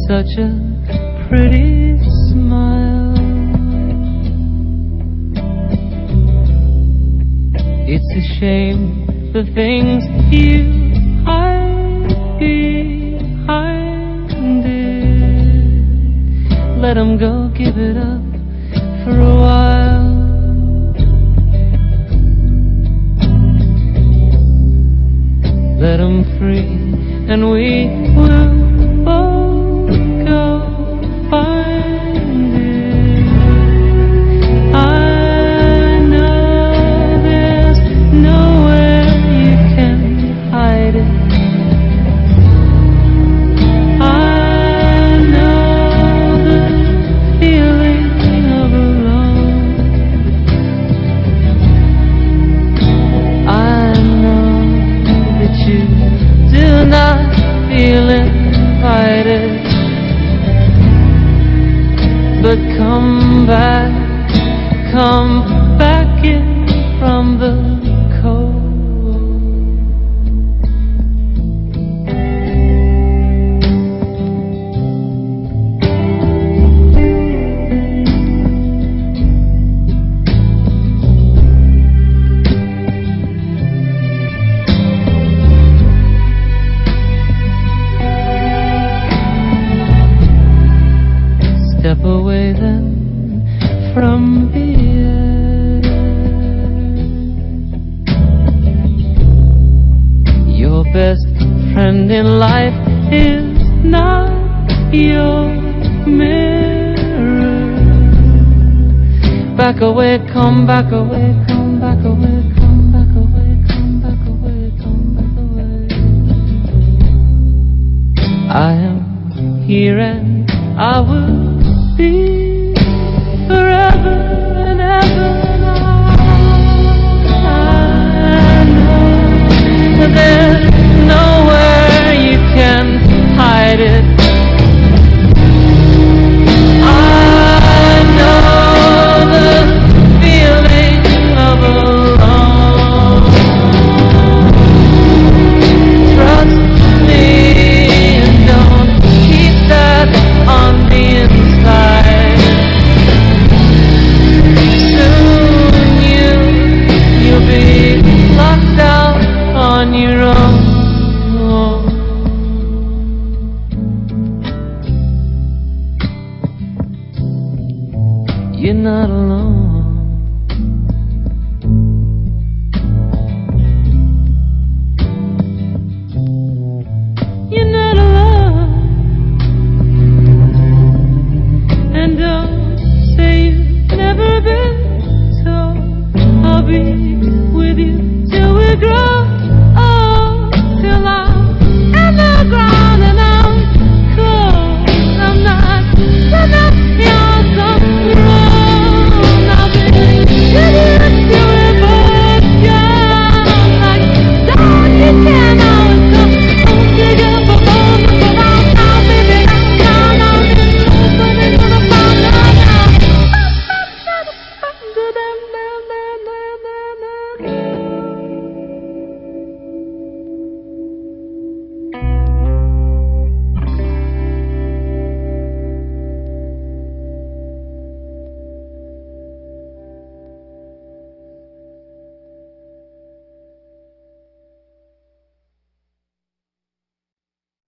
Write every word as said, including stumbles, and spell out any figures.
such a pretty smile. It's a shame the things you hide behind it. Let 'em go, give it up for a while. Let 'em free, and we will both go find it. I know there's nowhere you can hide it. I know the feeling of alone. I know that you do not feel invited, but come back, come back in from the cold. Step away then from here. Your best friend in life is not your mirror. Back away, come back away, come back away, come back away, come back away, come back away. I am here and I will be forever and ever. I know that there's nowhere you can hide it. I know the feeling of alone. Trust me and don't keep that on the inside. Soon you, you'll be locked out on your own. You're not alone. You're not alone. And don't say you've never been told. I'll be with you till we grow.